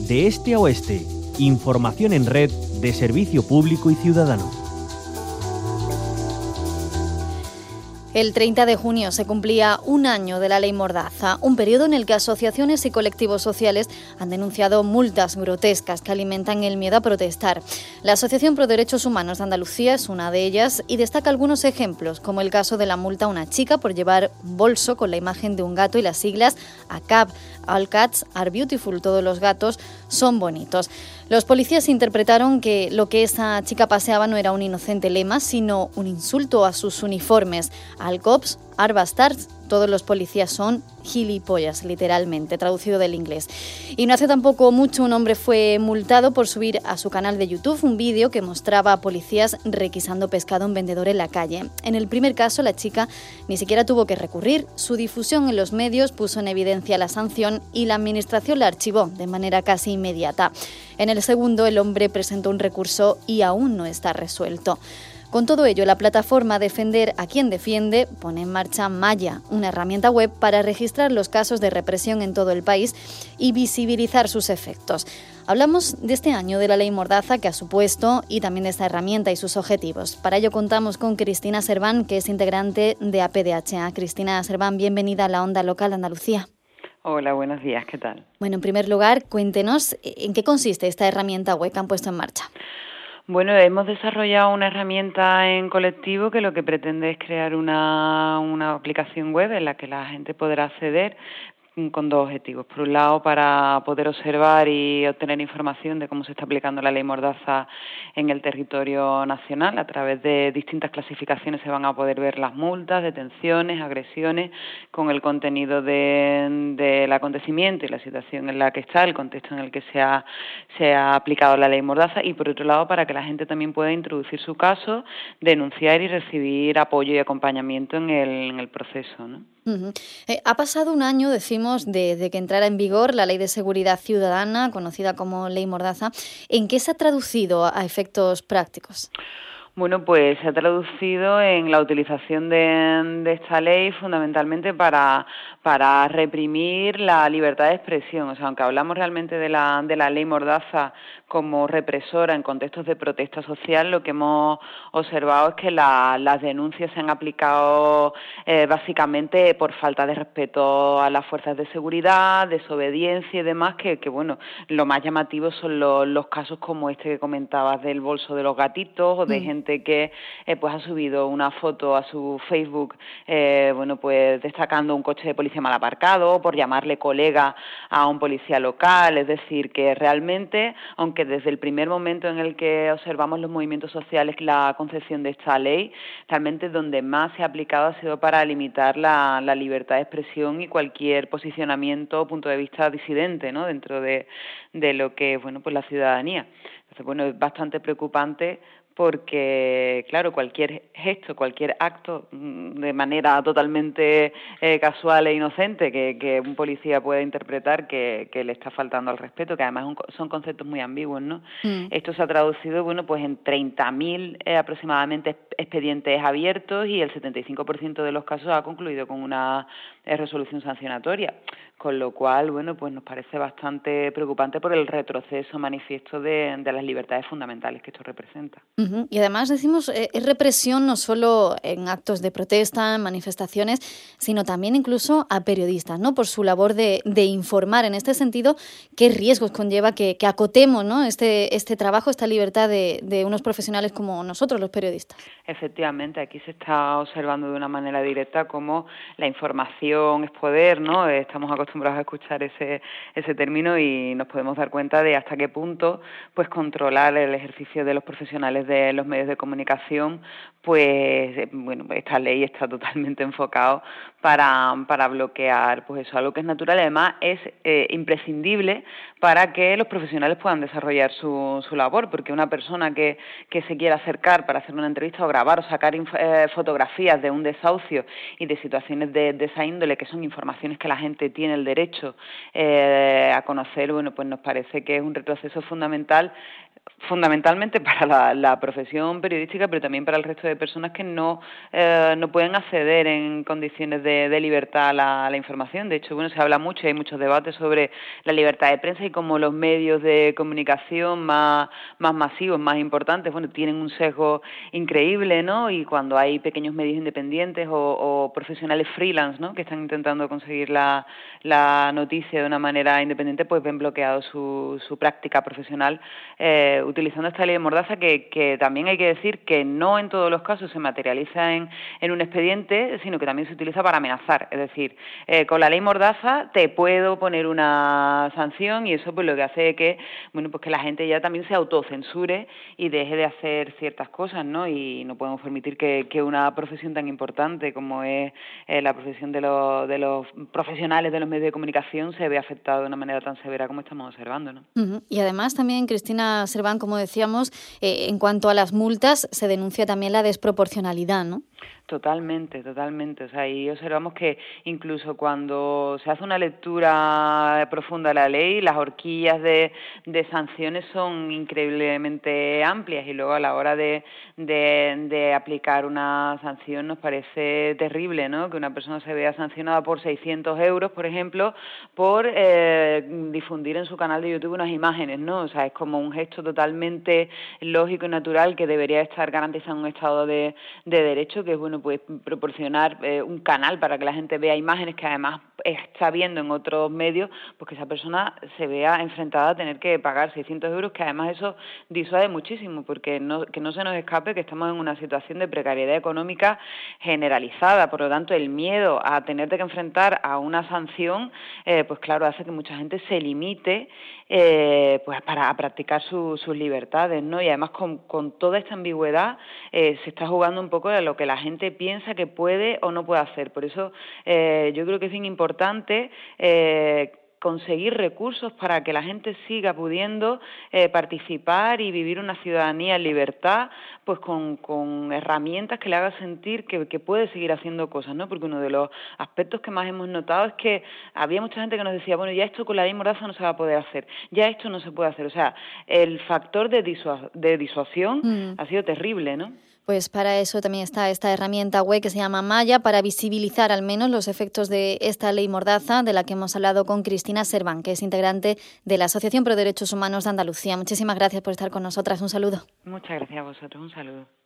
de este a oeste. Información en red de servicio público y ciudadano. El 30 de junio se cumplía un año de la Ley Mordaza, un periodo en el que asociaciones y colectivos sociales han denunciado multas grotescas que alimentan el miedo a protestar. La Asociación Pro Derechos Humanos de Andalucía es una de ellas y destaca algunos ejemplos, como el caso de la multa a una chica por llevar un bolso con la imagen de un gato y las siglas ACAB, All Cats Are Beautiful, todos los gatos son bonitos. Los policías interpretaron que lo que esa chica paseaba no era un inocente lema, sino un insulto a sus uniformes. All cops are bastards, todos los policías son gilipollas, literalmente, traducido del inglés. Y no hace tampoco mucho un hombre fue multado por subir a su canal de YouTube un vídeo que mostraba a policías requisando pescado a un vendedor en la calle. En el primer caso, la chica ni siquiera tuvo que recurrir. Su difusión en los medios puso en evidencia la sanción y la administración la archivó de manera casi inmediata. En el segundo, el hombre presentó un recurso y aún no está resuelto. Con todo ello, la plataforma Defender a quien defiende pone en marcha Maya, una herramienta web para registrar los casos de represión en todo el país y visibilizar sus efectos. Hablamos de este año de la Ley Mordaza que ha supuesto y también de esta herramienta y sus objetivos. Para ello contamos con Cristina Serván, que es integrante de APDHA. Cristina Serván, bienvenida a la Onda Local de Andalucía. Hola, buenos días, ¿qué tal? Bueno, en primer lugar, cuéntenos en qué consiste esta herramienta web que han puesto en marcha. Bueno, hemos desarrollado una herramienta en colectivo que lo que pretende es crear una aplicación web en la que la gente podrá acceder con dos objetivos. Por un lado, para poder observar y obtener información de cómo se está aplicando la ley Mordaza en el territorio nacional. A través de distintas clasificaciones se van a poder ver las multas, detenciones, agresiones, con el contenido del acontecimiento y la situación en la que está, el contexto en el que se ha aplicado la ley Mordaza. Y por otro lado, para que la gente también pueda introducir su caso, denunciar y recibir apoyo y acompañamiento en el proceso, ¿no? Ha pasado un año, decimos, desde que entrara en vigor la Ley de Seguridad Ciudadana, conocida como Ley Mordaza. ¿En qué se ha traducido a efectos prácticos? Bueno, pues se ha traducido en la utilización de esta ley fundamentalmente para reprimir la libertad de expresión. O sea, aunque hablamos realmente de la ley Mordaza como represora en contextos de protesta social, lo que hemos observado es que las denuncias se han aplicado básicamente por falta de respeto a las fuerzas de seguridad, desobediencia y demás, que bueno, lo más llamativo son los casos como este que comentabas del bolso de los gatitos o de gente que pues ha subido una foto a su Facebook bueno, pues destacando un coche de policía mal aparcado, por llamarle colega a un policía local. Es decir, que realmente, aunque desde el primer momento en el que observamos los movimientos sociales la concepción de esta ley, realmente donde más se ha aplicado ha sido para limitar la libertad de expresión y cualquier posicionamiento o punto de vista disidente, ¿no?, dentro de lo que es, bueno, pues la ciudadanía. Entonces, bueno, es bastante preocupante porque, claro, cualquier gesto, cualquier acto de manera totalmente casual e inocente que un policía pueda interpretar que le está faltando al respeto, que además son conceptos muy ambiguos, ¿no? Esto se ha traducido, bueno, pues en 30.000 aproximadamente expedientes abiertos y el 75% de los casos ha concluido con una resolución sancionatoria, con lo cual, bueno, pues nos parece bastante preocupante por el retroceso manifiesto de las libertades fundamentales que esto representa. Y además decimos, es represión no solo en actos de protesta, en manifestaciones, sino también incluso a periodistas, ¿no?, por su labor de informar. En este sentido, ¿qué riesgos conlleva que acotemos, ¿no?, este trabajo, esta libertad de unos profesionales como nosotros, los periodistas? Efectivamente, aquí se está observando de una manera directa cómo la información es poder, ¿no? Estamos acostumbrados a escuchar ese término y nos podemos dar cuenta de hasta qué punto pues controlar el ejercicio de los profesionales de los medios de comunicación, pues bueno, esta ley está totalmente enfocado para bloquear pues eso, algo que es natural. Además es imprescindible para que los profesionales puedan desarrollar su labor, porque una persona que se quiera acercar para hacer una entrevista o grabar o sacar fotografías de un desahucio y de situaciones de esa índole, que son informaciones que la gente tiene el derecho a conocer, bueno, pues nos parece que es un retroceso fundamental fundamentalmente para la profesión periodística, pero también para el resto de personas que no pueden acceder en condiciones de libertad a la información. De hecho, bueno, se habla mucho, hay muchos debates sobre la libertad de prensa y cómo los medios de comunicación más masivos, más importantes, bueno, tienen un sesgo increíble, ¿no? Y cuando hay pequeños medios independientes o profesionales freelance, ¿no?, que están intentando conseguir la noticia de una manera independiente, pues ven bloqueado su práctica profesional utilizando esta ley de mordaza que también hay que decir que no en todos los casos se materializa en un expediente, sino que también se utiliza para amenazar. Es decir, con la ley mordaza te puedo poner una sanción y eso pues lo que hace es que, bueno, pues que la gente ya también se autocensure y deje de hacer ciertas cosas, ¿no? Y no podemos permitir que una profesión tan importante como es la profesión de los profesionales de los medios de comunicación se vea afectada de una manera tan severa como estamos observando, ¿no? Y además también, Cristina Serván, como decíamos, en cuanto a las multas, se denuncia también la desproporcionalidad, ¿no? Totalmente. O sea, y observamos que incluso cuando se hace una lectura profunda de la ley, las horquillas de sanciones son increíblemente amplias y luego a la hora de aplicar una sanción nos parece terrible, ¿no? Que una persona se vea sancionada por 600 euros, por ejemplo, por difundir en su canal de YouTube unas imágenes, ¿no? O sea, es como un gesto totalmente lógico y natural que debería estar garantizado en un Estado de derecho, que es, bueno, pues proporcionar un canal para que la gente vea imágenes que además está viendo en otros medios, pues que esa persona se vea enfrentada a tener que pagar 600 euros, que además eso disuade muchísimo, porque que no se nos escape que estamos en una situación de precariedad económica generalizada, por lo tanto el miedo a tenerte que enfrentar a una sanción, pues claro, hace que mucha gente se limite pues para practicar sus libertades, ¿no? Y además con toda esta ambigüedad se está jugando un poco a lo que la gente piensa que puede o no puede hacer. Por eso yo creo que es bien importante conseguir recursos para que la gente siga pudiendo participar y vivir una ciudadanía en libertad, pues con herramientas que le hagan sentir que puede seguir haciendo cosas, ¿no? Porque uno de los aspectos que más hemos notado es que había mucha gente que nos decía, bueno, ya esto con la ley mordaza no se va a poder hacer, ya esto no se puede hacer. O sea, el factor de disuasión ha sido terrible, ¿no? Pues para eso también está esta herramienta web que se llama Maya, para visibilizar al menos los efectos de esta ley mordaza, de la que hemos hablado con Cristina Serván, que es integrante de la Asociación Pro Derechos Humanos de Andalucía. Muchísimas gracias por estar con nosotras. Un saludo. Muchas gracias a vosotros. Un saludo.